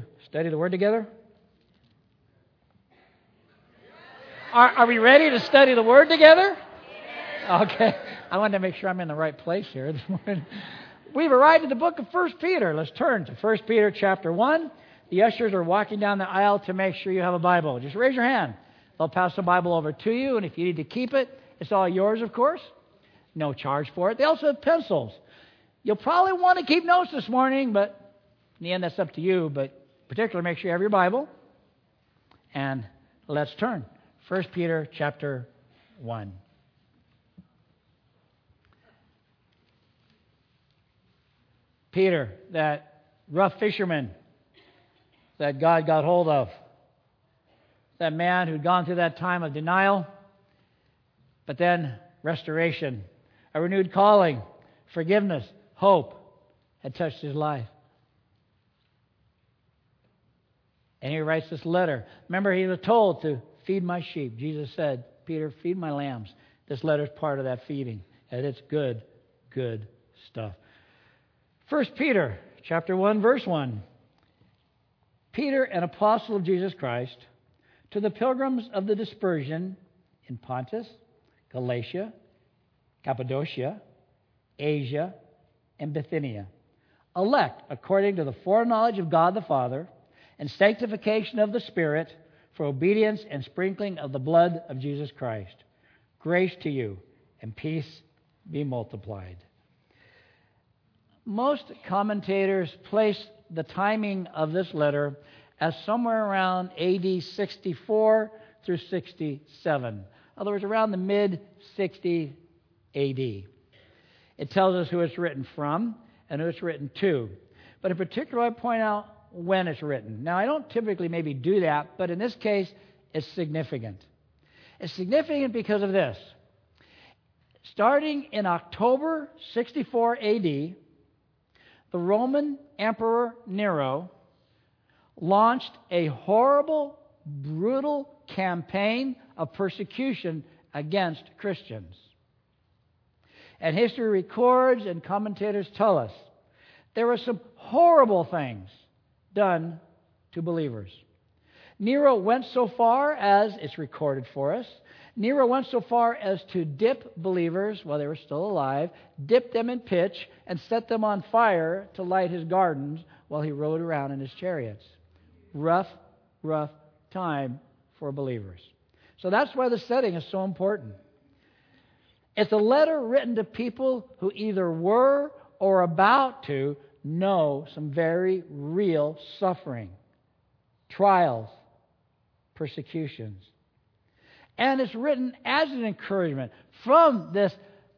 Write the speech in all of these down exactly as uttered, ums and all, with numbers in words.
Study the Word together? Are, are we ready to study the Word together? Okay. I wanted to make sure I'm in the right place here this morning. We've arrived at the book of First Peter. Let's turn to First Peter chapter one. The ushers are walking down the aisle to make sure you have a Bible. Just raise your hand. They'll pass the Bible over to you, and if you need to keep it, it's all yours, of course. No charge for it. They also have pencils. You'll probably want to keep notes this morning, but in the end, that's up to you. But particularly, make sure you have your Bible. And let's turn. First Peter chapter one. Peter, that rough fisherman that God got hold of, that man who'd gone through that time of denial, but then restoration, a renewed calling, forgiveness, hope had touched his life. And he writes this letter. Remember, he was told to feed my sheep. Jesus said, Peter, feed my lambs. This letter is part of that feeding. And it's good, good stuff. First Peter chapter one, verse one. Peter, an apostle of Jesus Christ, to the pilgrims of the dispersion in Pontus, Galatia, Cappadocia, Asia, and Bithynia, elect according to the foreknowledge of God the Father, and sanctification of the Spirit, for obedience and sprinkling of the blood of Jesus Christ. Grace to you, and peace be multiplied. Most commentators place the timing of this letter as somewhere around A D sixty-four through sixty-seven. In other words, around the mid sixties A D. It tells us who it's written from and who it's written to. But in particular, I point out when it's written. Now, I don't typically maybe do that, but in this case, it's significant. It's significant because of this. Starting in October sixty-four A D, the Roman Emperor Nero launched a horrible, brutal campaign of persecution against Christians. And history records and commentators tell us there were some horrible things done to believers. Nero went so far as, it's recorded for us, Nero went so far as to dip believers while they were still alive, dip them in pitch, and set them on fire to light his gardens while he rode around in his chariots. Rough, rough time for believers. So that's why the setting is so important. It's a letter written to people who either were or about to know some very real suffering, trials, persecutions. And it's written as an encouragement from this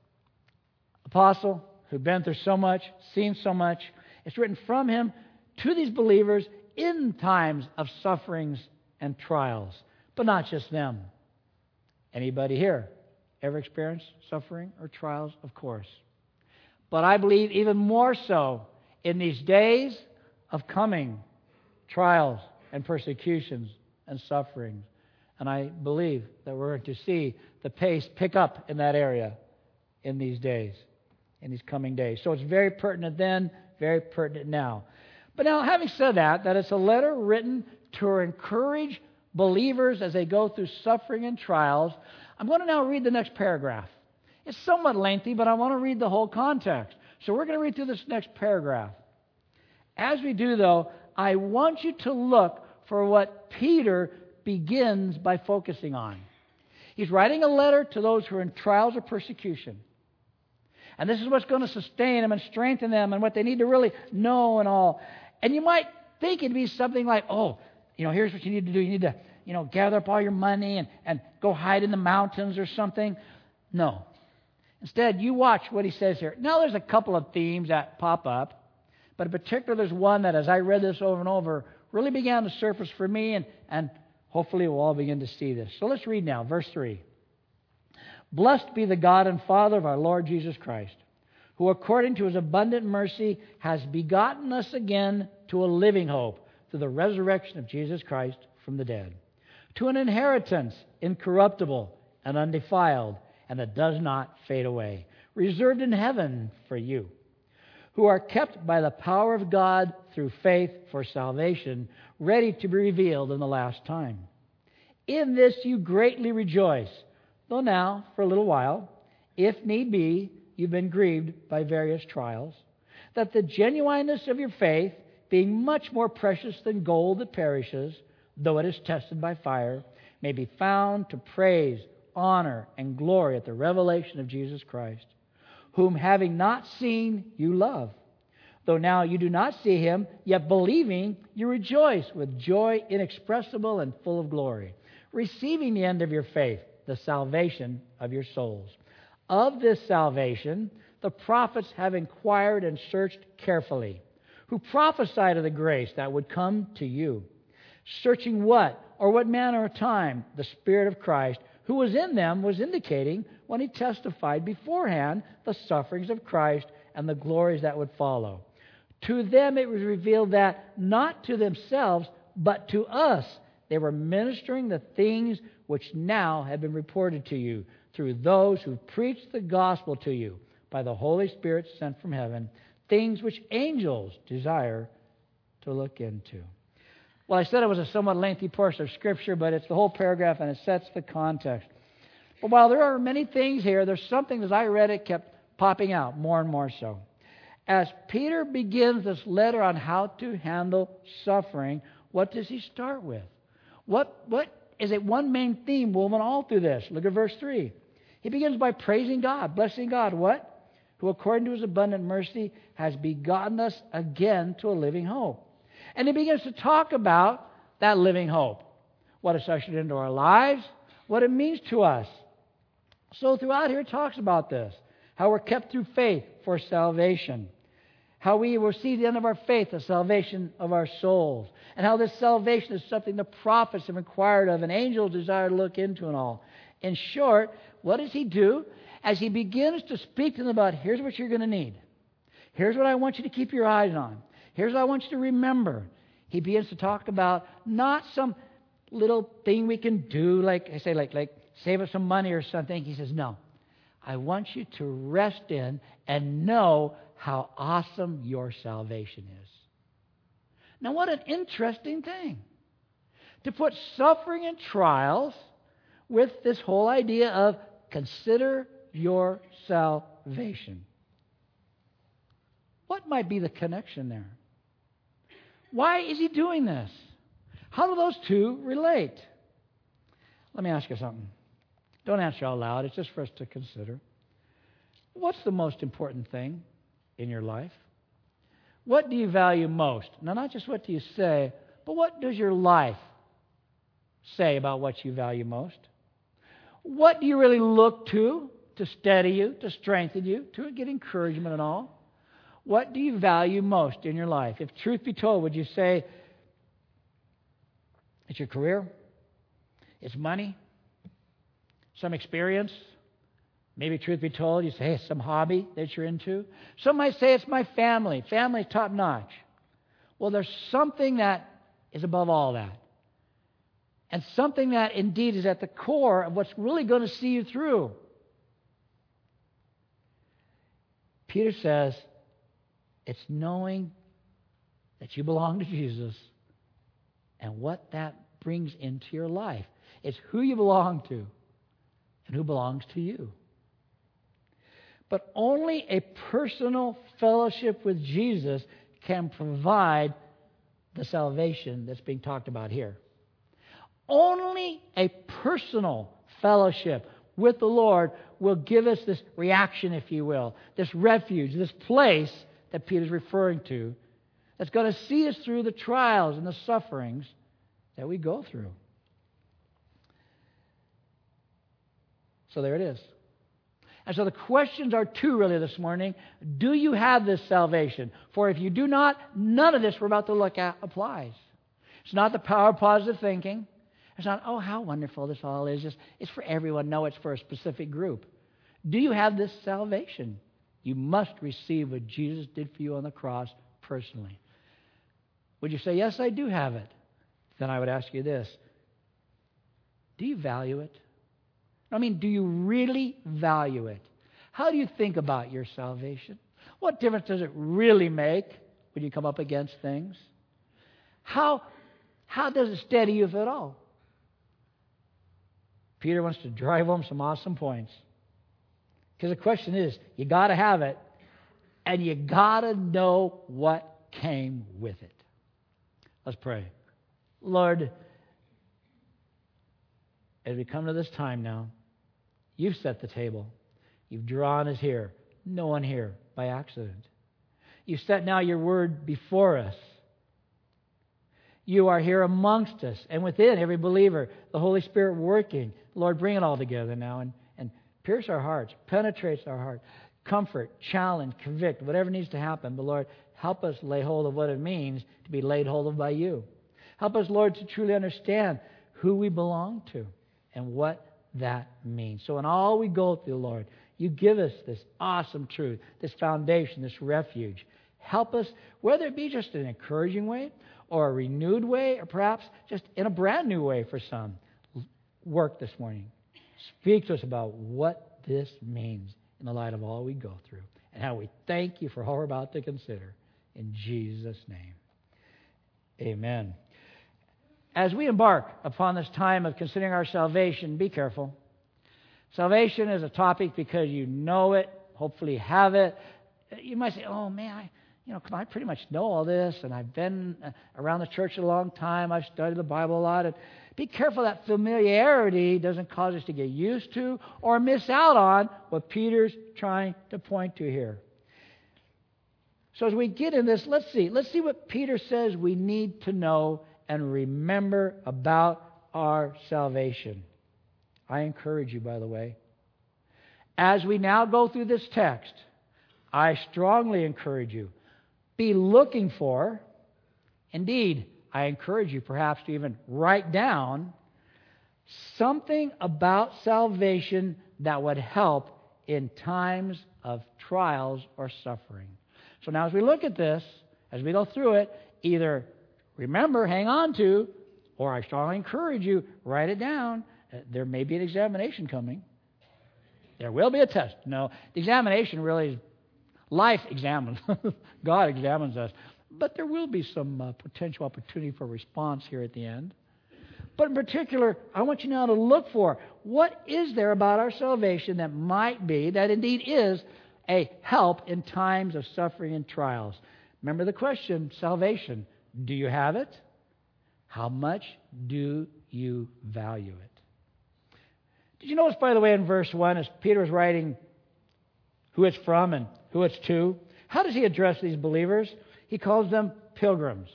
apostle who'd been through so much, seen so much. It's written from him to these believers in times of sufferings and trials. But not just them. Anybody here ever experienced suffering or trials? Of course. But I believe even more so in these days of coming trials and persecutions and sufferings. And I believe that we're going to see the pace pick up in that area in these days, in these coming days. So it's very pertinent then, very pertinent now. But now, having said that, that it's a letter written to encourage believers as they go through suffering and trials, I'm going to now read the next paragraph. It's somewhat lengthy, but I want to read the whole context. So we're going to read through this next paragraph. As we do, though, I want you to look for what Peter begins by focusing on. He's writing a letter to those who are in trials or persecution. And this is what's going to sustain them and strengthen them and what they need to really know and all. And you might think it'd be something like, oh, you know, here's what you need to do. You need to, you know, gather up all your money and, and go hide in the mountains or something. No. Instead, you watch what he says here. Now, there's a couple of themes that pop up. But in particular, there's one that as I read this over and over, really began to surface for me, and, and hopefully we'll all begin to see this. So let's read now, verse three. Blessed be the God and Father of our Lord Jesus Christ, who according to his abundant mercy has begotten us again to a living hope through the resurrection of Jesus Christ from the dead, to an inheritance incorruptible and undefiled, and that does not fade away, reserved in heaven for you, who are kept by the power of God through faith for salvation, ready to be revealed in the last time. In this you greatly rejoice, though now, for a little while, if need be, you've been grieved by various trials, that the genuineness of your faith, being much more precious than gold that perishes, though it is tested by fire, may be found to praise, honor, and glory at the revelation of Jesus Christ, whom having not seen, you love. Though now you do not see him, yet believing, you rejoice with joy inexpressible and full of glory, receiving the end of your faith, the salvation of your souls. Of this salvation, the prophets have inquired and searched carefully, who prophesied of the grace that would come to you, searching what or what manner of time the Spirit of Christ, who was in them, was indicating when he testified beforehand the sufferings of Christ and the glories that would follow. To them it was revealed that not to themselves, but to us, they were ministering the things which now have been reported to you through those who preached the gospel to you by the Holy Spirit sent from heaven, things which angels desire to look into. Well, I said it was a somewhat lengthy portion of Scripture, but it's the whole paragraph and it sets the context. But while there are many things here, there's something as I read it kept popping out more and more so. As Peter begins this letter on how to handle suffering, what does he start with? What, what is it? One main theme woven all through this. Look at verse three. He begins by praising God, blessing God. What? Who according to his abundant mercy has begotten us again to a living hope. And he begins to talk about that living hope, what it's ushered into our lives, what it means to us. So throughout here it talks about this, how we're kept through faith for salvation, how we will see the end of our faith, the salvation of our souls, and how this salvation is something the prophets have inquired of and angels desire to look into and all. In short, what does he do? As he begins to speak to them about, here's what you're going to need. Here's what I want you to keep your eyes on. Here's what I want you to remember. He begins to talk about not some little thing we can do, like I say, like, like save us some money or something. He says, no. I want you to rest in and know how awesome your salvation is. Now, what an interesting thing. To put suffering and trials with this whole idea of consider your salvation. What might be the connection there? Why is he doing this? How do those two relate? Let me ask you something. Don't answer out loud. It's just for us to consider. What's the most important thing in your life? What do you value most? Now, not just what do you say, but what does your life say about what you value most? What do you really look to to steady you, to strengthen you, to get encouragement and all? What do you value most in your life? If truth be told, would you say it's your career? It's money? Some experience? Maybe truth be told, you say, hey, some hobby that you're into. Some might say it's my family. Family top notch. Well, there's something that is above all that. And something that indeed is at the core of what's really going to see you through. Peter says, it's knowing that you belong to Jesus and what that brings into your life. It's who you belong to and who belongs to you. But only a personal fellowship with Jesus can provide the salvation that's being talked about here. Only a personal fellowship with the Lord will give us this reaction, if you will, this refuge, this place that Peter's referring to, that's going to see us through the trials and the sufferings that we go through. So there it is. And so the questions are two really this morning. Do you have this salvation? For if you do not, none of this we're about to look at applies. It's not the power of positive thinking. It's not, oh, how wonderful this all is. Just, it's for everyone. No, it's for a specific group. Do you have this salvation? You must receive what Jesus did for you on the cross personally. Would you say, yes, I do have it? Then I would ask you this. Do you value it? I mean, do you really value it? How do you think about your salvation? What difference does it really make when you come up against things? How, how does it steady you, if at all? Peter wants to drive home some awesome points. Because the question is, you got to have it, and you got to know what came with it. Let's pray. Lord, as we come to this time now, you've set the table. You've drawn us here. No one here by accident. You've set now your word before us. You are here amongst us and within every believer, the Holy Spirit working. Lord, bring it all together now and, and pierce our hearts, penetrates our heart, comfort, challenge, convict, whatever needs to happen. But Lord, help us lay hold of what it means to be laid hold of by you. Help us, Lord, to truly understand who we belong to and what that means. So in all we go through, Lord, you give us this awesome truth, this foundation, this refuge. Help us, whether it be just in an encouraging way or a renewed way, or perhaps just in a brand new way for some. Work this morning. Speak to us about what this means in the light of all we go through and how we thank you for all we're about to consider. In Jesus' name, amen. As we embark upon this time of considering our salvation, be careful. Salvation is a topic because you know it, hopefully have it. You might say, oh man, I, you know, I pretty much know all this, and I've been around the church a long time. I've studied the Bible a lot. And be careful that familiarity doesn't cause us to get used to or miss out on what Peter's trying to point to here. So as we get in this, let's see. Let's see what Peter says we need to know and remember about our salvation. I encourage you, by the way, as we now go through this text, I strongly encourage you, be looking for, indeed, I encourage you perhaps to even write down something about salvation that would help in times of trials or suffering. So now as we look at this, as we go through it, either remember, hang on to, or I strongly encourage you, write it down. Uh, there may be an examination coming. There will be a test. No, the examination really is life examines. God examines us. But there will be some uh, potential opportunity for response here at the end. But in particular, I want you now to look for what is there about our salvation that might be, that indeed is, a help in times of suffering and trials. Remember the question, salvation. Do you have it? How much do you value it? Did you notice, by the way, in verse one, as Peter is writing who it's from and who it's to, how does he address these believers? He calls them pilgrims.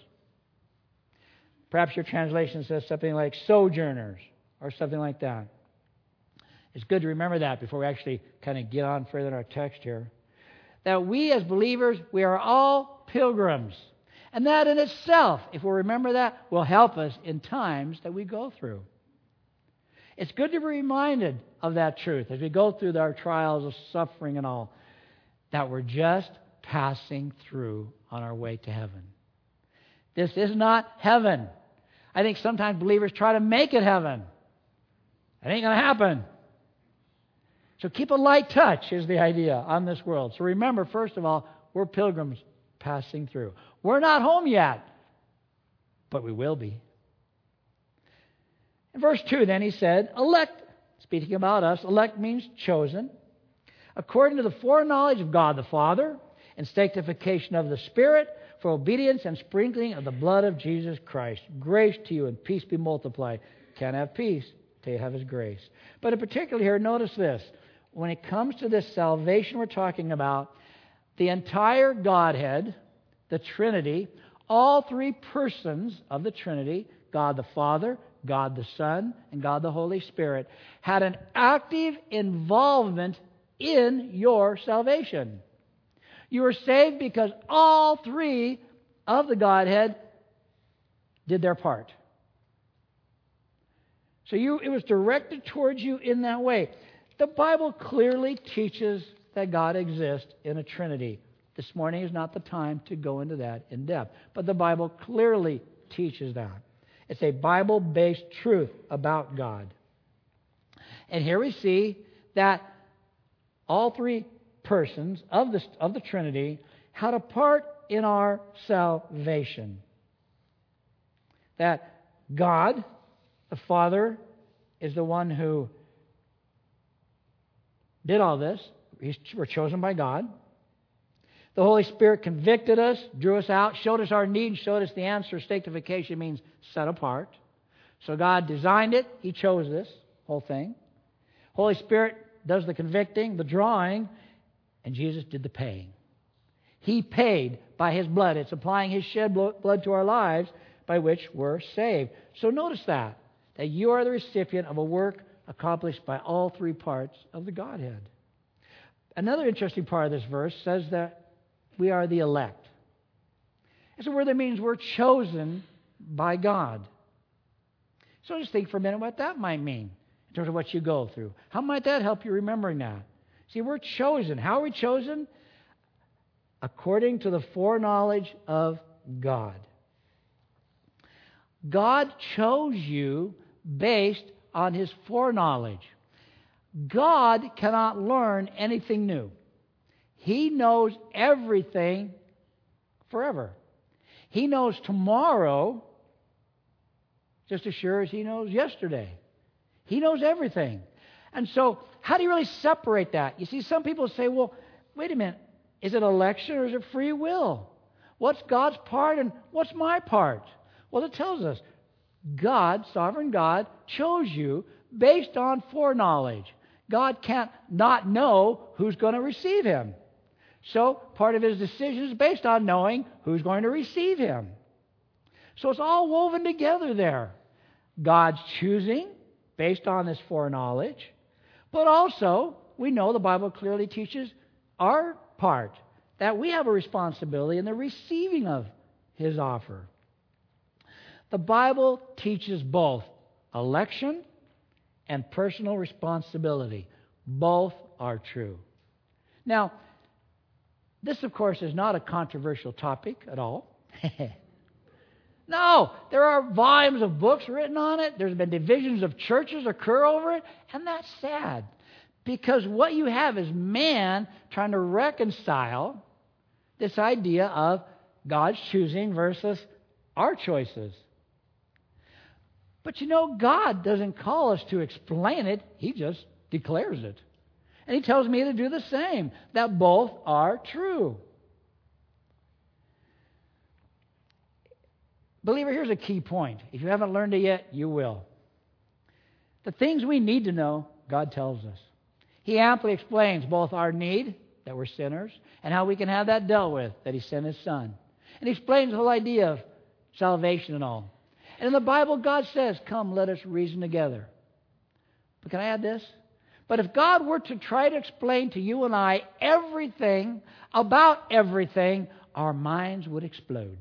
Perhaps your translation says something like sojourners or something like that. It's good to remember that before we actually kind of get on further in our text here. That we as believers, we are all pilgrims. And that in itself, if we remember that, will help us in times that we go through. It's good to be reminded of that truth as we go through our trials of suffering and all, that we're just passing through on our way to heaven. This is not heaven. I think sometimes believers try to make it heaven. It ain't going to happen. So keep a light touch is the idea on this world. So remember, first of all, we're pilgrims passing through. We're not home yet, but we will be. In verse two, then he said, elect, speaking about us, elect means chosen, according to the foreknowledge of God the Father, and sanctification of the Spirit, for obedience and sprinkling of the blood of Jesus Christ. Grace to you and peace be multiplied. Can't have peace till you have His grace. But in particular here, notice this. When it comes to this salvation we're talking about, the entire Godhead, the Trinity, all three persons of the Trinity, God the Father, God the Son, and God the Holy Spirit, had an active involvement in your salvation. You were saved because all three of the Godhead did their part. So you, it was directed towards you in that way. The Bible clearly teaches that God exists in a Trinity. This morning is not the time to go into that in depth. But the Bible clearly teaches that. It's a Bible-based truth about God. And here we see that all three persons of the, of the Trinity had a part in our salvation. That God, the Father, is the one who did all this. He's, we're chosen by God. The Holy Spirit convicted us, drew us out, showed us our need, showed us the answer. Sanctification means set apart. So God designed it. He chose this whole thing. Holy Spirit does the convicting, the drawing, and Jesus did the paying. He paid by His blood. It's applying His shed blood to our lives by which we're saved. So notice that, that you are the recipient of a work accomplished by all three parts of the Godhead. Another interesting part of this verse says that we are the elect. It's a word that means we're chosen by God. So just think for a minute what that might mean in terms of what you go through. How might that help you remembering that? See, we're chosen. How are we chosen? According to the foreknowledge of God. God chose you based on His foreknowledge. God cannot learn anything new. He knows everything forever. He knows tomorrow just as sure as He knows yesterday. He knows everything. And so, how do you really separate that? You see, some people say, well, wait a minute, is it election or is it free will? What's God's part and what's my part? Well, it tells us God, sovereign God, chose you based on foreknowledge. God can't not know who's going to receive Him. So part of His decision is based on knowing who's going to receive Him. So it's all woven together there. God's choosing based on this foreknowledge. But also, we know the Bible clearly teaches our part, that we have a responsibility in the receiving of His offer. The Bible teaches both election and personal responsibility. Both are true. Now, this, of course, is not a controversial topic at all. No, there are volumes of books written on it. There's been divisions of churches occur over it, and that's sad. Because what you have is man trying to reconcile this idea of God's choosing versus our choices. But you know, God doesn't call us to explain it. He just declares it. And He tells me to do the same, that both are true. Believer, here's a key point. If you haven't learned it yet, you will. The things we need to know, God tells us. He amply explains both our need, that we're sinners, and how we can have that dealt with, that He sent His Son. And He explains the whole idea of salvation and all. And in the Bible, God says, come, let us reason together. But can I add this? But if God were to try to explain to you and I everything about everything, our minds would explode.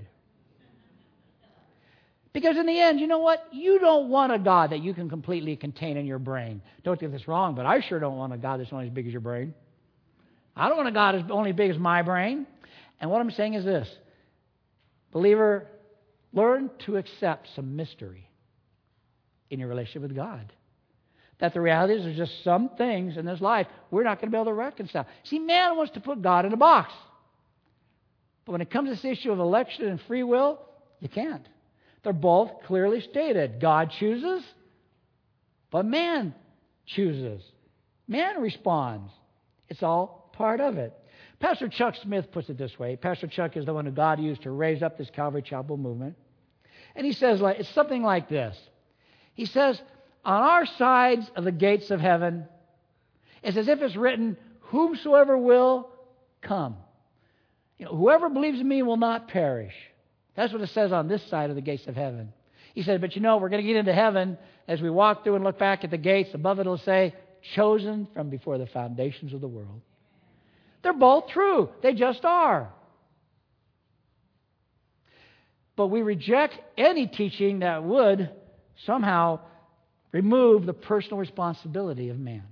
Because in the end, you know what? You don't want a God that you can completely contain in your brain. Don't get this wrong, but I sure don't want a God that's only as big as your brain. I don't want a God that's only as big as my brain. And what I'm saying is this. Believer, learn to accept some mystery in your relationship with God. That the reality is there's just some things in this life we're not going to be able to reconcile. See, man wants to put God in a box. But when it comes to this issue of election and free will, you can't. They're both clearly stated. God chooses, but man chooses. Man responds. It's all part of it. Pastor Chuck Smith puts it this way. Pastor Chuck is the one who God used to raise up this Calvary Chapel movement. And he says, like, it's something like this. He says, on our sides of the gates of heaven, it's as if it's written, whomsoever will, come. You know, whoever believes in me will not perish. That's what it says on this side of the gates of heaven. He said, but you know, we're going to get into heaven. As we walk through and look back at the gates, above it will say, chosen from before the foundations of the world. They're both true. They just are. But we reject any teaching that would somehow remove the personal responsibility of man.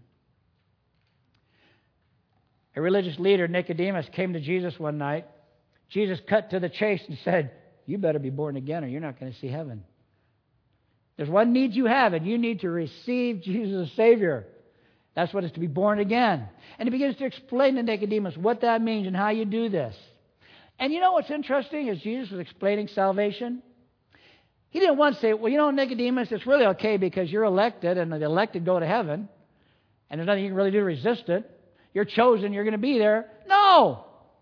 A religious leader, Nicodemus, came to Jesus one night. Jesus cut to the chase and said, you better be born again or you're not going to see heaven. There's one need you have, and you need to receive Jesus as Savior. That's what it's to be born again. And he begins to explain to Nicodemus what that means and how you do this. And you know what's interesting as Jesus was explaining salvation? He didn't once say, well, you know, Nicodemus, it's really okay because you're elected and the elected go to heaven and there's nothing you can really do to resist it. You're chosen, you're going to be there. No!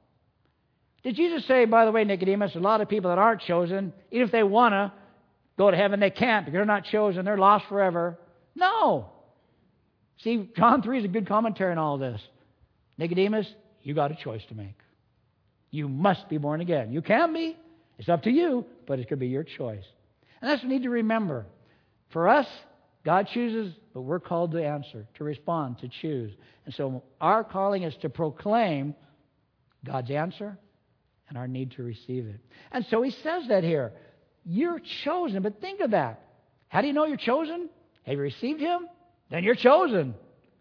Did Jesus say, by the way, Nicodemus, a lot of people that aren't chosen, even if they want to go to heaven, they can't because they're not chosen. They're lost forever. No! See, John three is a good commentary on all this. Nicodemus, you got a choice to make. You must be born again. You can be. It's up to you, but it could be your choice. And that's what we need to remember. For us, God chooses, but we're called to answer, to respond, to choose. And so our calling is to proclaim God's answer and our need to receive it. And so he says that here. You're chosen, but think of that. How do you know you're chosen? Have you received him? Then you're chosen.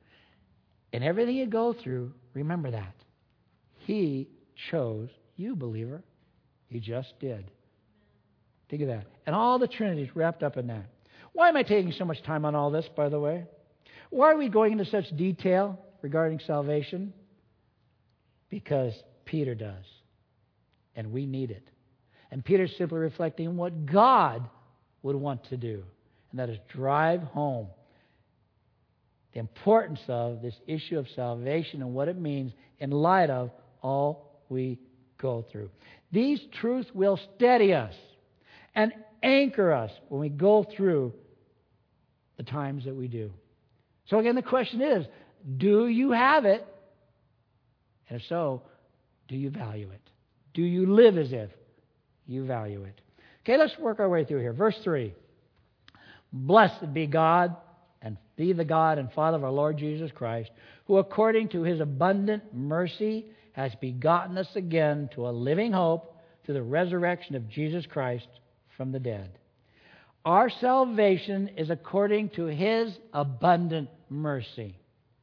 In everything you go through, remember that. He chose you, believer. He just did. Think of that. And all the Trinity is wrapped up in that. Why am I taking so much time on all this, by the way? Why are we going into such detail regarding salvation? Because Peter does. And we need it. And Peter's simply reflecting what God would want to do. And that is drive home the importance of this issue of salvation and what it means in light of all we go through. These truths will steady us and anchor us when we go through the times that we do. So again, the question is, do you have it? And if so, do you value it? Do you live as if you value it? Okay, let's work our way through here. Verse three. Blessed be God and be the God and Father of our Lord Jesus Christ, who according to his abundant mercy has begotten us again to a living hope through the resurrection of Jesus Christ from the dead. Our salvation is according to his abundant mercy.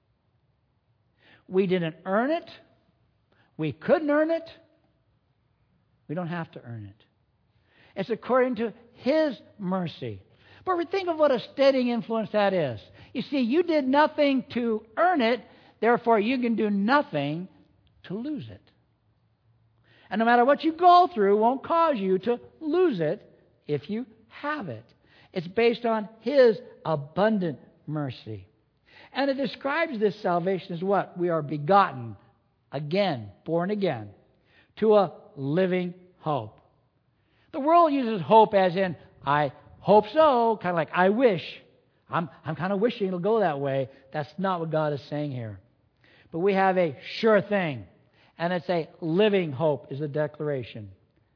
We didn't earn it. We couldn't earn it. We don't have to earn it. It's according to his mercy. But think of what a steadying influence that is. You see, you did nothing to earn it, therefore you can do nothing to lose it. And no matter what you go through, won't cause you to lose it if you have it. It's based on his abundant mercy. And it describes this salvation as what? We are begotten again, born again, to a living hope. The world uses hope as in, I hope so, kind of like, I wish. I'm, I'm kind of wishing it'll go that way. That's not what God is saying here. But we have a sure thing. And it's a living hope is the declaration.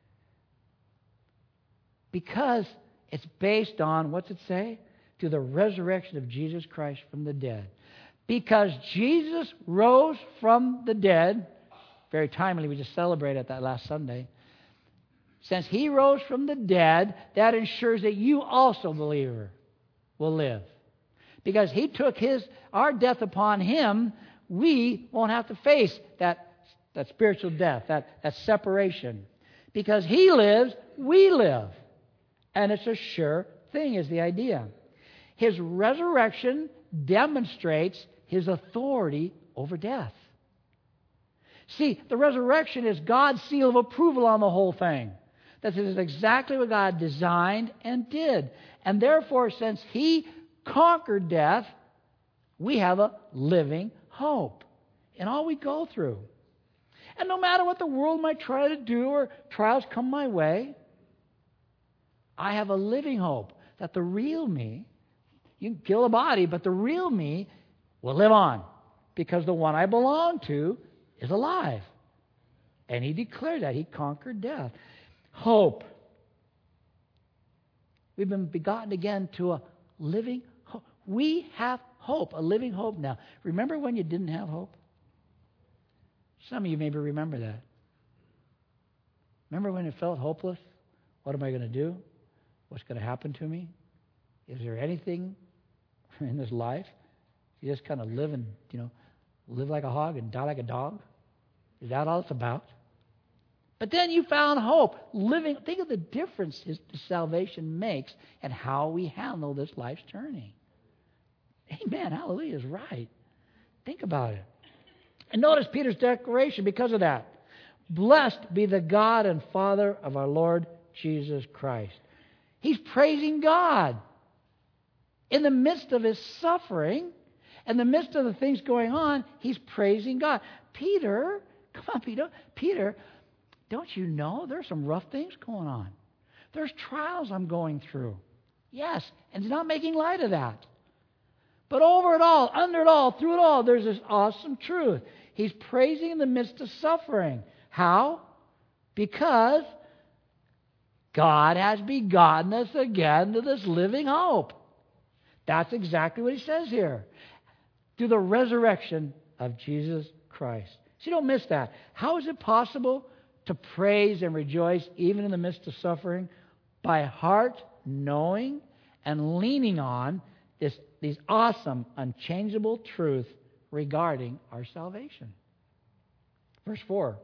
Because it's based on, what's it say? To the resurrection of Jesus Christ from the dead. Because Jesus rose from the dead, very timely, we just celebrated that last Sunday. Since he rose from the dead, that ensures that you also, believer, will live. Because he took his our death upon him, we won't have to face that, that spiritual death, that, that separation. Because he lives, we live. And it's a sure thing is the idea. His resurrection demonstrates his authority over death. See, the resurrection is God's seal of approval on the whole thing. That is exactly what God designed and did. And therefore, since he conquered death, we have a living hope in all we go through. And no matter what the world might try to do or trials come my way, I have a living hope that the real me, you can kill a body, but the real me will live on because the one I belong to is alive. And he declared that. He conquered death. Hope. We've been begotten again to a living hope. We have hope, a living hope now. Remember when you didn't have hope? Some of you maybe remember that. Remember when it felt hopeless? What am I going to do? What's going to happen to me? Is there anything in this life? You just kind of live and, you know, live like a hog and die like a dog? Is that all it's about? But then you found hope. Living, think of the difference his salvation makes and how we handle this life's journey. Amen. Hallelujah is right. Think about it. And notice Peter's declaration because of that. Blessed be the God and Father of our Lord Jesus Christ. He's praising God. In the midst of his suffering, in the midst of the things going on, he's praising God. Peter, come on, Peter. Peter, don't you know there's some rough things going on? There's trials I'm going through. Yes, and he's not making light of that. But over it all, under it all, through it all, there's this awesome truth. He's praising in the midst of suffering. How? Because God has begotten us again to this living hope. That's exactly what he says here. Through the resurrection of Jesus Christ. See, don't miss that. How is it possible to praise and rejoice even in the midst of suffering? By heart knowing and leaning on this, these awesome, unchangeable truth regarding our salvation. Verse four.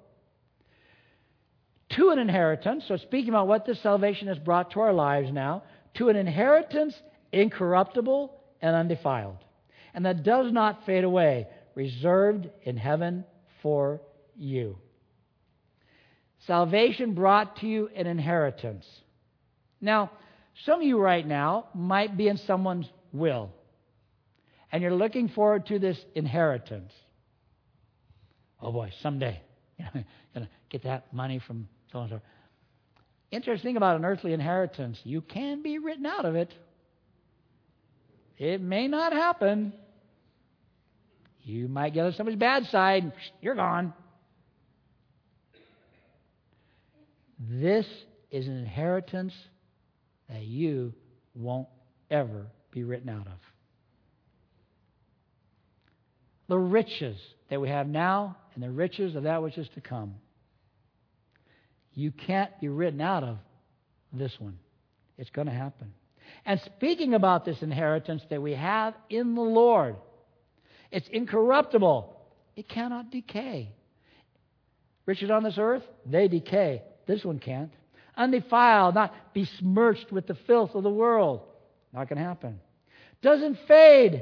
To an inheritance, so speaking about what this salvation has brought to our lives now, to an inheritance incorruptible and undefiled, and that does not fade away, reserved in heaven for you. Salvation brought to you an inheritance. Now, some of you right now might be in someone's will, and you're looking forward to this inheritance. Oh boy, someday, you know, I'm going to get that money from so-and-so. Interesting thing about an earthly inheritance, you can be written out of it. It may not happen. You might get on somebody's bad side, and you're gone. This is an inheritance that you won't ever be written out of. The riches that we have now and the riches of that which is to come. You can't be written out of this one. It's going to happen. And speaking about this inheritance that we have in the Lord, it's incorruptible. It cannot decay. Riches on this earth, they decay. This one can't. Undefiled, not besmirched with the filth of the world. Not going to happen. Doesn't fade.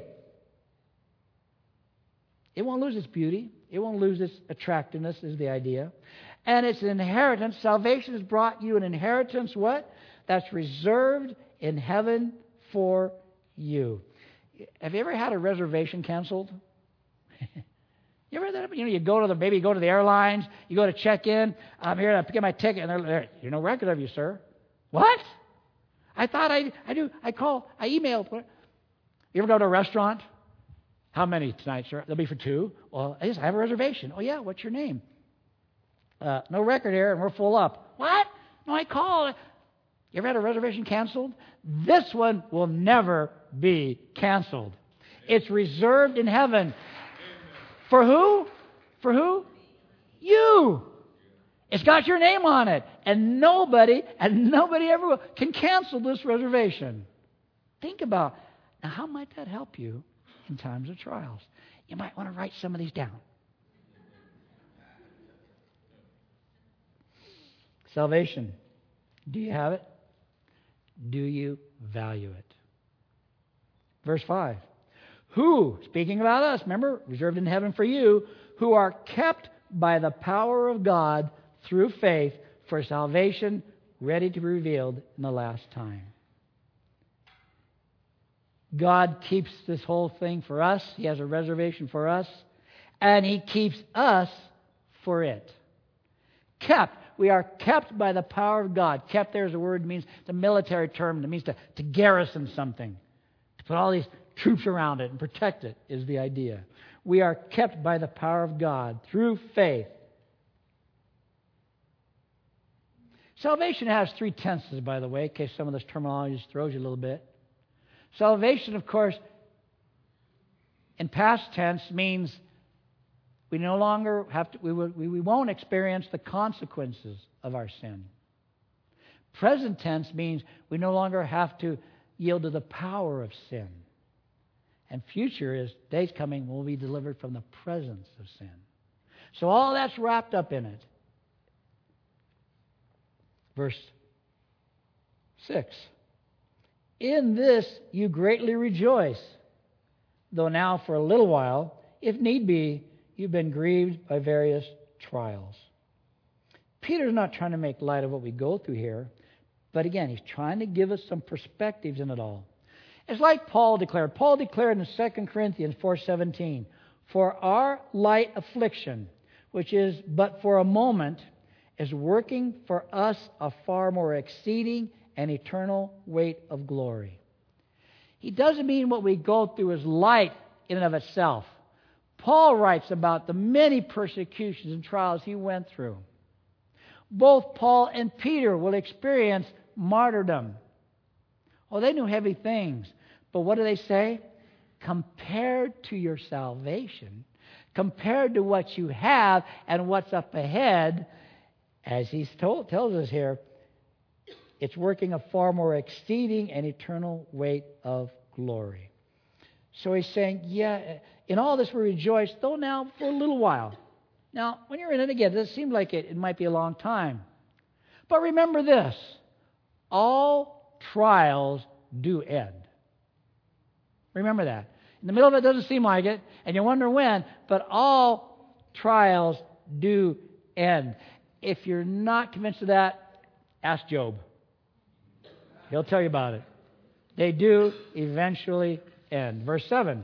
It won't lose its beauty. It won't lose its attractiveness, is the idea. And it's an inheritance. Salvation has brought you an inheritance, what? That's reserved in heaven for you. Have you ever had a reservation canceled? You ever had that? You know, you go to the maybe you go to the airlines, you go to check in. I'm here to get my ticket, and they're there. There's no record of you, sir. What? I thought I I do. I call. I emailed. You ever go to a restaurant? How many tonight, sir? There'll be for two. Well, yes, I have a reservation. Oh yeah, what's your name? Uh, no record here, and we're full up. What? No, I called. You ever had a reservation canceled? This one will never be canceled. It's reserved in heaven. For who? For who? You. It's got your name on it. And nobody, and nobody ever will, can cancel this reservation. Think about, now how might that help you in times of trials? You might want to write some of these down. Salvation. Do you have it? Do you value it? Verse five. Who, speaking about us, remember, reserved in heaven for you, who are kept by the power of God through faith for salvation ready to be revealed in the last time. God keeps this whole thing for us. He has a reservation for us. And He keeps us for it. Kept. We are kept by the power of God. Kept there is a word that means, it's a military term that means to, to garrison something. To put all these troops around it and protect it is the idea. We are kept by the power of God through faith. Salvation has three tenses, by the way, in case some of this terminology just throws you a little bit. Salvation, of course, in past tense means we no longer have to, we, we, we won't experience the consequences of our sin. Present tense means we no longer have to yield to the power of sin. And future is days coming when we'll be delivered from the presence of sin. So all that's wrapped up in it. Verse six. In this you greatly rejoice, though now for a little while, if need be, you've been grieved by various trials. Peter's not trying to make light of what we go through here, but again, he's trying to give us some perspectives in it all. It's like Paul declared. Paul declared in Second Corinthians four seventeen, "For our light affliction, which is but for a moment, is working for us a far more exceeding and eternal weight of glory." He doesn't mean what we go through is light in and of itself. Paul writes about the many persecutions and trials he went through. Both Paul and Peter will experience martyrdom. Oh, they knew heavy things. But what do they say? Compared to your salvation, compared to what you have and what's up ahead, as he told, tells us here, it's working a far more exceeding and eternal weight of glory. So he's saying, yeah, in all this we rejoice, though now for a little while. Now, when you're in it again, it does seem like it, it might be a long time. But remember this, all trials do end. Remember that. In the middle of it, it doesn't seem like it, and you wonder when, but all trials do end. If you're not convinced of that, ask Job. He'll tell you about it. They do eventually end. Verse seven.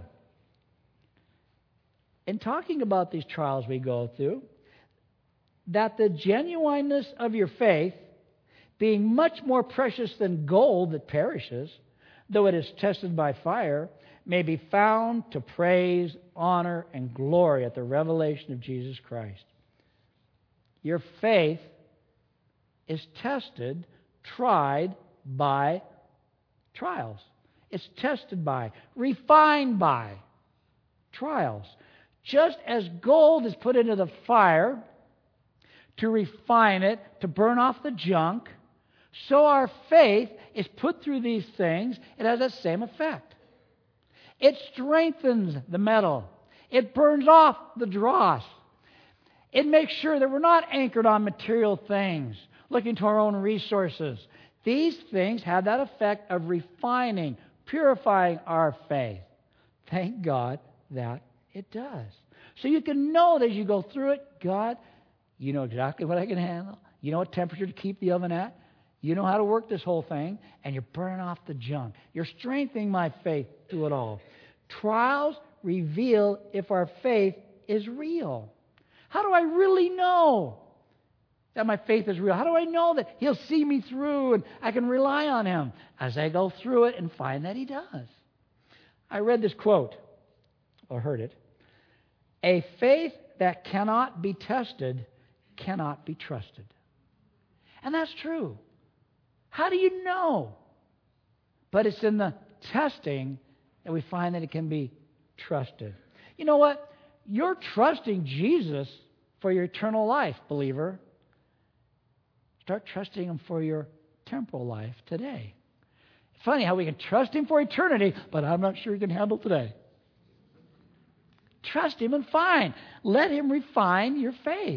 In talking about these trials we go through, that the genuineness of your faith, being much more precious than gold that perishes, though it is tested by fire, may be found to praise, honor, and glory at the revelation of Jesus Christ. Your faith is tested, tried by trials. It's tested by, refined by trials. Just as gold is put into the fire to refine it, to burn off the junk, so our faith is put through these things. It has that same effect. It strengthens the metal. It burns off the dross. It makes sure that we're not anchored on material things, looking to our own resources. These things have that effect of refining, purifying our faith. Thank God that it does. So you can know that as you go through it, God, you know exactly what I can handle. You know what temperature to keep the oven at. You know how to work this whole thing, and you're burning off the junk. You're strengthening my faith through it all. Trials reveal if our faith is real. How do I really know that my faith is real? How do I know that He'll see me through and I can rely on Him? As I go through it and find that He does. I read this quote, or heard it. A faith that cannot be tested cannot be trusted. And that's true. How do you know? But it's in the testing that we find that it can be trusted. You know what? You're trusting Jesus for your eternal life, believer. Start trusting Him for your temporal life today. It's funny how we can trust Him for eternity, but I'm not sure He can handle today. Trust Him and find. Let Him refine your faith.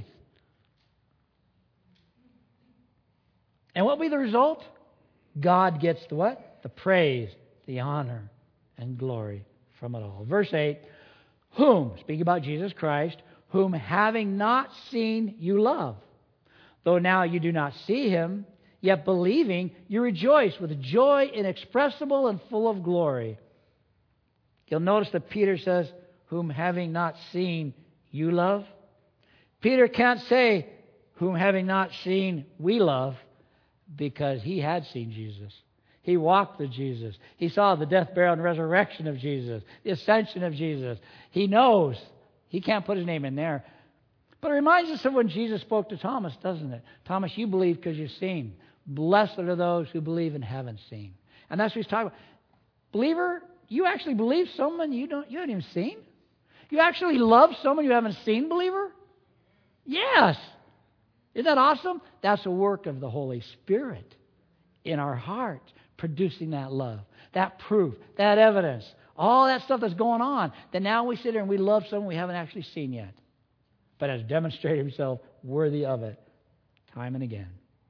And what will be the result? God gets the what? The praise, the honor, and glory from it all. Verse eight, whom, speaking about Jesus Christ, whom having not seen you love, though now you do not see Him, yet believing you rejoice with joy inexpressible and full of glory. You'll notice that Peter says, whom having not seen you love. Peter can't say, whom having not seen we love, because he had seen Jesus. He walked with Jesus. He saw the death, burial, and resurrection of Jesus, the ascension of Jesus. He knows. He can't put his name in there. But it reminds us of when Jesus spoke to Thomas, doesn't it? Thomas, you believe because you've seen. Blessed are those who believe and haven't seen. And that's what he's talking about. Believer, you actually believe someone you don't you haven't even seen? You actually love someone you haven't seen, believer? Yes. Isn't that awesome? That's a work of the Holy Spirit in our hearts, producing that love, that proof, that evidence, all that stuff that's going on. That now we sit here and we love someone we haven't actually seen yet, but has demonstrated Himself worthy of it time and again.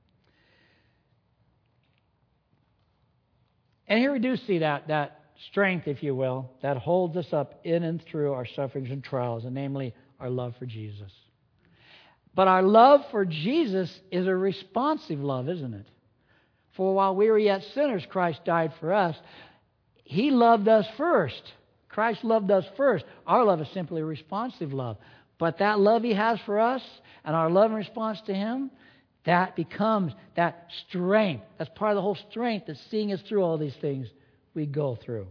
And here we do see that, that strength, if you will, that holds us up in and through our sufferings and trials, and namely our love for Jesus. But our love for Jesus is a responsive love, isn't it? For while we were yet sinners, Christ died for us. He loved us first. Christ loved us first. Our love is simply a responsive love. But that love He has for us and our love in response to Him, that becomes that strength. That's part of the whole strength that's seeing us through all these things we go through.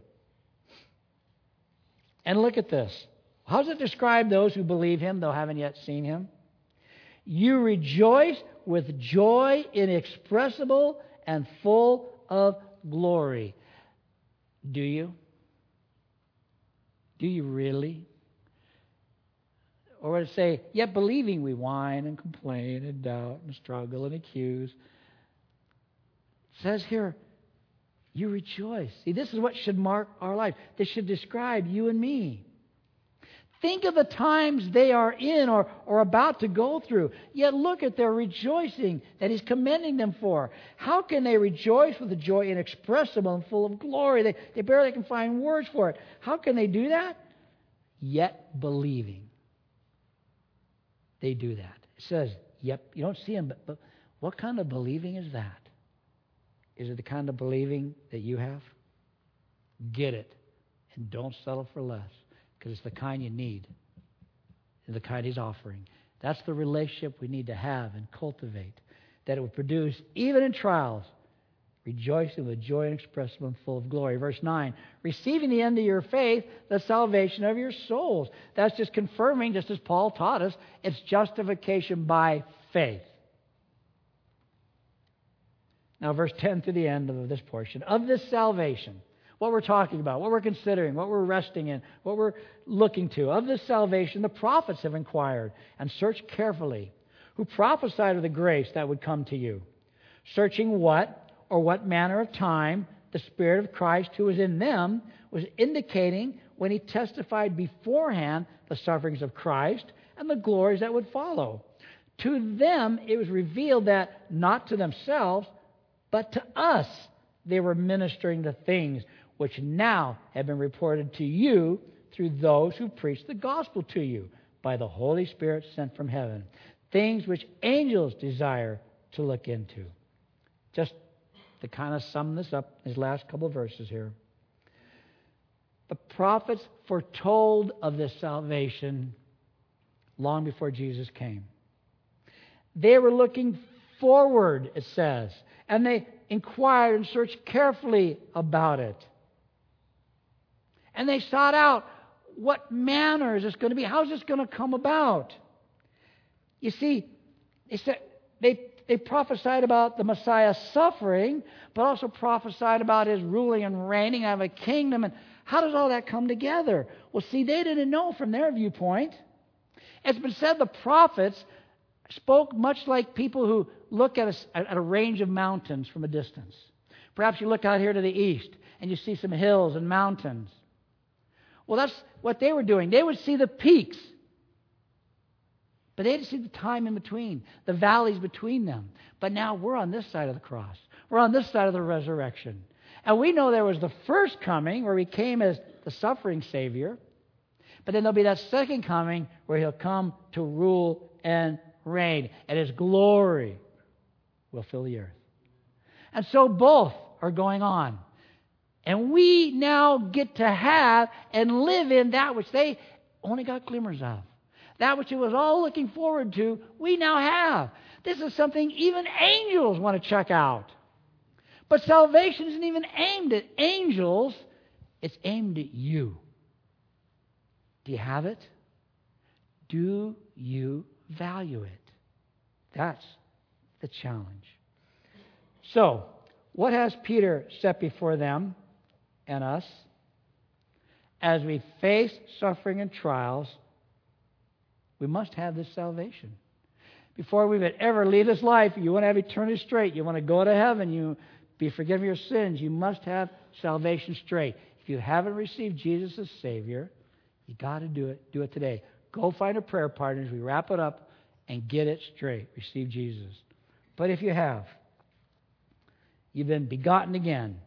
And look at this. How does it describe those who believe Him, though haven't yet seen Him? You rejoice with joy inexpressible and full of glory. Do you? Do you really? Or to say, yet believing we whine and complain and doubt and struggle and accuse. It says here, you rejoice. See, this is what should mark our life. This should describe you and me. Think of the times they are in or, or about to go through. Yet look at their rejoicing that He's commending them for. How can they rejoice with a joy inexpressible and full of glory? They, they barely can find words for it. How can they do that? Yet believing. They do that. It says, yep, you don't see them, but, but what kind of believing is that? Is it the kind of believing that you have? Get it. And don't settle for less. Because it's the kind you need. The kind He's offering. That's the relationship we need to have and cultivate. That it will produce, even in trials, rejoicing with joy inexpressible and full of glory. Verse nine, receiving the end of your faith, the salvation of your souls. That's just confirming, just as Paul taught us, it's justification by faith. Now, verse ten to the end of this portion. Of this salvation, what we're talking about, what we're considering, what we're resting in, what we're looking to. Of this salvation, the prophets have inquired and searched carefully, who prophesied of the grace that would come to you, searching what or what manner of time the Spirit of Christ who was in them was indicating when He testified beforehand the sufferings of Christ and the glories that would follow. To them it was revealed that not to themselves, but to us they were ministering the things which now have been reported to you through those who preach the gospel to you by the Holy Spirit sent from heaven. Things which angels desire to look into. Just to kind of sum this up, these last couple of verses here. The prophets foretold of this salvation long before Jesus came. They were looking forward, it says, and they inquired and searched carefully about it. And they sought out, what manner is this going to be? How is this going to come about? You see, they said they they prophesied about the Messiah's suffering, but also prophesied about His ruling and reigning out of a kingdom. And how does all that come together? Well, see, they didn't know from their viewpoint. It's been said the prophets spoke much like people who look at a, at a range of mountains from a distance. Perhaps you look out here to the east and you see some hills and mountains. Well, that's what they were doing. They would see the peaks, but they didn't see the time in between, the valleys between them. But now we're on this side of the cross. We're on this side of the resurrection. And we know there was the first coming where He came as the suffering Savior, but then there'll be that second coming where He'll come to rule and reign, and His glory will fill the earth. And so both are going on. And we now get to have and live in that which they only got glimmers of. That which it was all looking forward to, we now have. This is something even angels want to check out. But salvation isn't even aimed at angels. It's aimed at you. Do you have it? Do you value it? That's the challenge. So, what has Peter set before them and us? As we face suffering and trials, we must have this salvation. Before we would ever lead this life, you want to have eternity straight. You want to go to heaven. You be forgiven of your sins. You must have salvation straight. If you haven't received Jesus as Savior, you got to do it. Do it today. Go find a prayer partner as we wrap it up and get it straight. Receive Jesus. But if you have, you've been begotten again.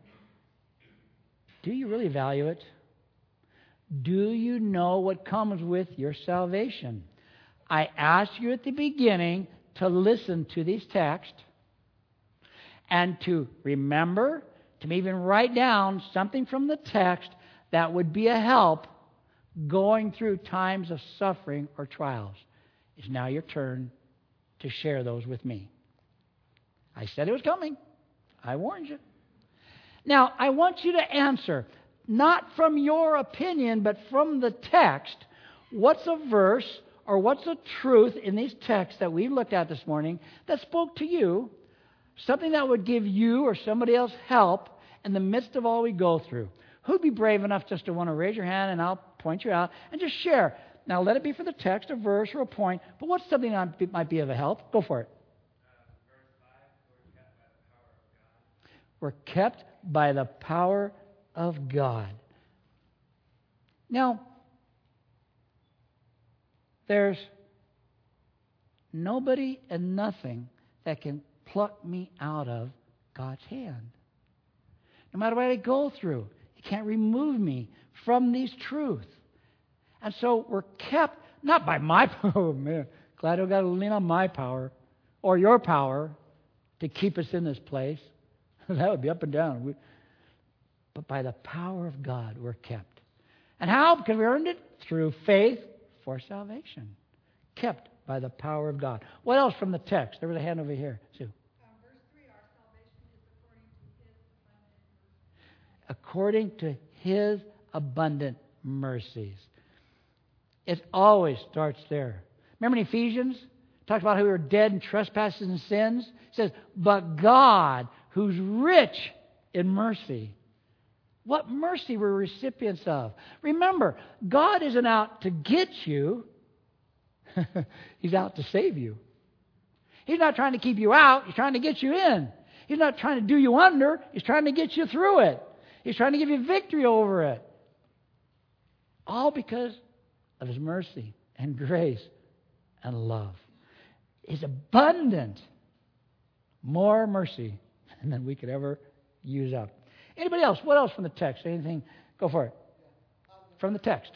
Do you really value it? Do you know what comes with your salvation? I asked you at the beginning to listen to these texts and to remember, to even write down something from the text that would be a help going through times of suffering or trials. It's now your turn to share those with me. I said it was coming. I warned you. Now, I want you to answer, not from your opinion, but from the text. What's a verse or what's a truth in these texts that we looked at this morning that spoke to you, something that would give you or somebody else help in the midst of all we go through? Who'd be brave enough just to want to raise your hand and I'll point you out and just share? Now, let it be for the text, a verse, or a point, but what's something that might be of a help? Go for it. We're kept by the power of God. Now, there's nobody and nothing that can pluck me out of God's hand. No matter what I go through, it can't remove me from these truths. And so we're kept, not by my power, oh man, glad I've got to lean on my power or your power to keep us in this place. That would be up and down. We, but by the power of God, we're kept. And how? Because we earned it through faith for salvation. Kept by the power of God. What else from the text? There was a hand over here. Sue. Um, verse three, our salvation is according to His abundant mercies. According to His abundant mercies. It always starts there. Remember in Ephesians? It talks about how we were dead in trespasses and sins. It says, but God, who's rich in mercy. What mercy we're recipients of. Remember, God isn't out to get you. He's out to save you. He's not trying to keep you out. He's trying to get you in. He's not trying to do you under. He's trying to get you through it. He's trying to give you victory over it. All because of His mercy and grace and love. His abundant, more mercy than we could ever use up. Anybody else? What else from the text? Anything? Go for it. From the text.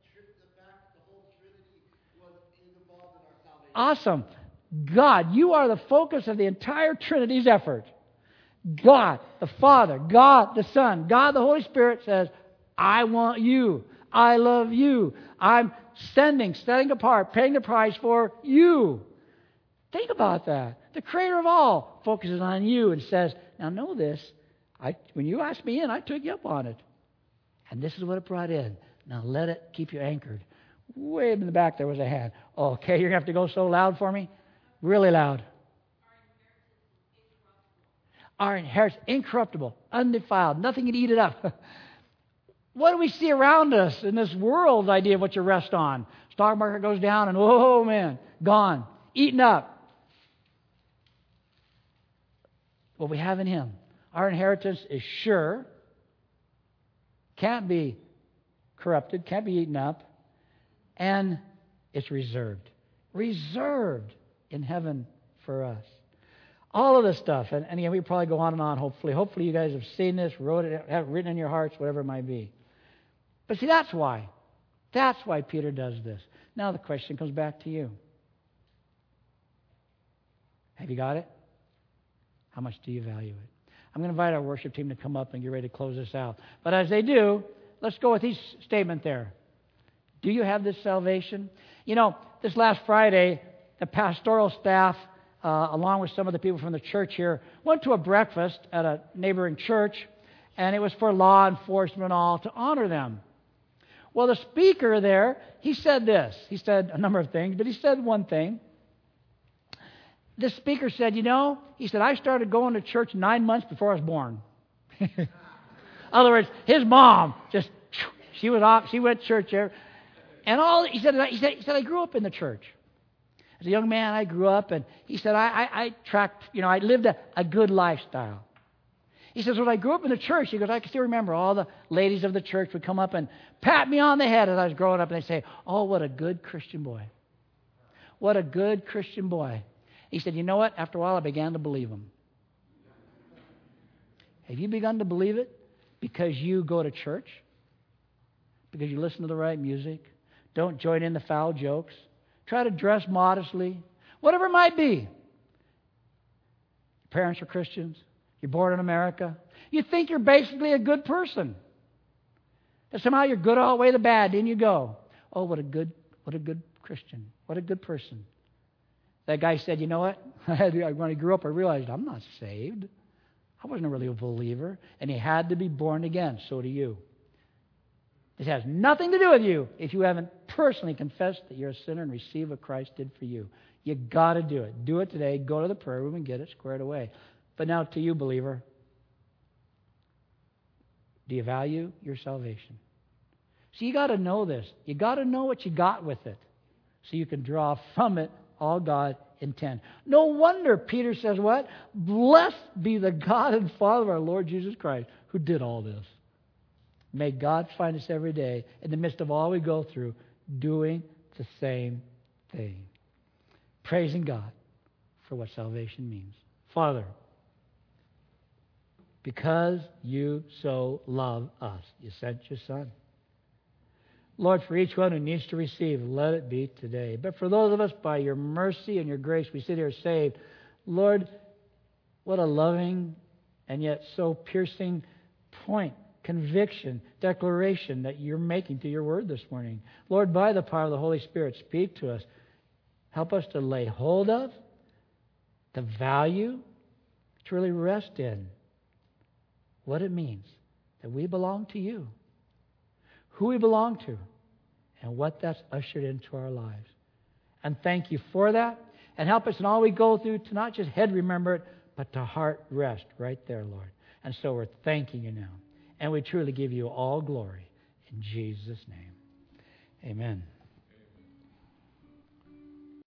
Awesome. God, you are the focus of the entire Trinity's effort. God, the Father, God, the Son, God, the Holy Spirit says, I want you. I love you. I'm sending, setting apart, paying the price for you. Think about that. The Creator of all focuses on you and says, now know this. I, when you asked me in, I took you up on it. And this is what it brought in. Now let it keep you anchored. Way in the back there was a hand. Okay, you're going to have to go so loud for me? Really loud. Our inheritance, incorruptible, undefiled, nothing can eat it up. What do we see around us in this world idea of what you rest on? Stock market goes down and, oh man, gone, eaten up. What we have in Him. Our inheritance is sure, can't be corrupted, can't be eaten up, and it's reserved. Reserved in heaven for us. All of this stuff, and, and again, we probably go on and on, hopefully. Hopefully you guys have seen this, wrote it, have it written in your hearts, whatever it might be. But see, that's why. That's why Peter does this. Now the question comes back to you. Have you got it? How much do you value it? I'm going to invite our worship team to come up and get ready to close this out. But as they do, let's go with each statement there. Do you have this salvation? You know, this last Friday, the pastoral staff, uh, along with some of the people from the church here, went to a breakfast at a neighboring church, and it was for law enforcement and all to honor them. Well, the speaker there, he said this. He said a number of things, but he said one thing. This speaker said, you know, he said, I started going to church nine months before I was born. In other words, his mom just, she was off, she went to church there. And all, he said, he said, he said, I grew up in the church. As a young man, I grew up, and he said, I, I, I tracked, you know, I lived a, a good lifestyle. He says, when I grew up in the church, he goes, I can still remember all the ladies of the church would come up and pat me on the head as I was growing up, and they'd say, oh, what a good Christian boy. What a good Christian boy. He said, you know what? After a while, I began to believe him. Have you begun to believe it because you go to church? Because you listen to the right music? Don't join in the foul jokes? Try to dress modestly. Whatever it might be. Parents are Christians. You're born in America. You think you're basically a good person. That somehow you're good all the way to bad. In you go. Oh, what a good, what a good Christian. What a good person. That guy said, you know what? When I grew up, I realized I'm not saved. I wasn't really a believer. And he had to be born again. So do you. It has nothing to do with you if you haven't personally confessed that you're a sinner and received what Christ did for you. You got to do it. Do it today. Go to the prayer room and get it squared away. But now to you, believer, do you value your salvation? So you got to know this. You got to know what you got with it, so you can draw from it all God intends. No wonder Peter says what? Blessed be the God and Father of our Lord Jesus Christ, who did all this. May God find us every day in the midst of all we go through, doing the same thing. Praising God for what salvation means. Father, because you so love us, you sent your Son. Lord, for each one who needs to receive, let it be today. But for those of us, by your mercy and your grace, we sit here saved. Lord, what a loving and yet so piercing point, conviction, declaration that you're making to your word this morning. Lord, by the power of the Holy Spirit, speak to us. Help us to lay hold of, to value, to really rest in what it means that we belong to you, who we belong to, and what that's ushered into our lives. And thank you for that. And help us in all we go through to not just head remember it, but to heart rest right there, Lord. And so we're thanking you now. And we truly give you all glory in Jesus' name. Amen.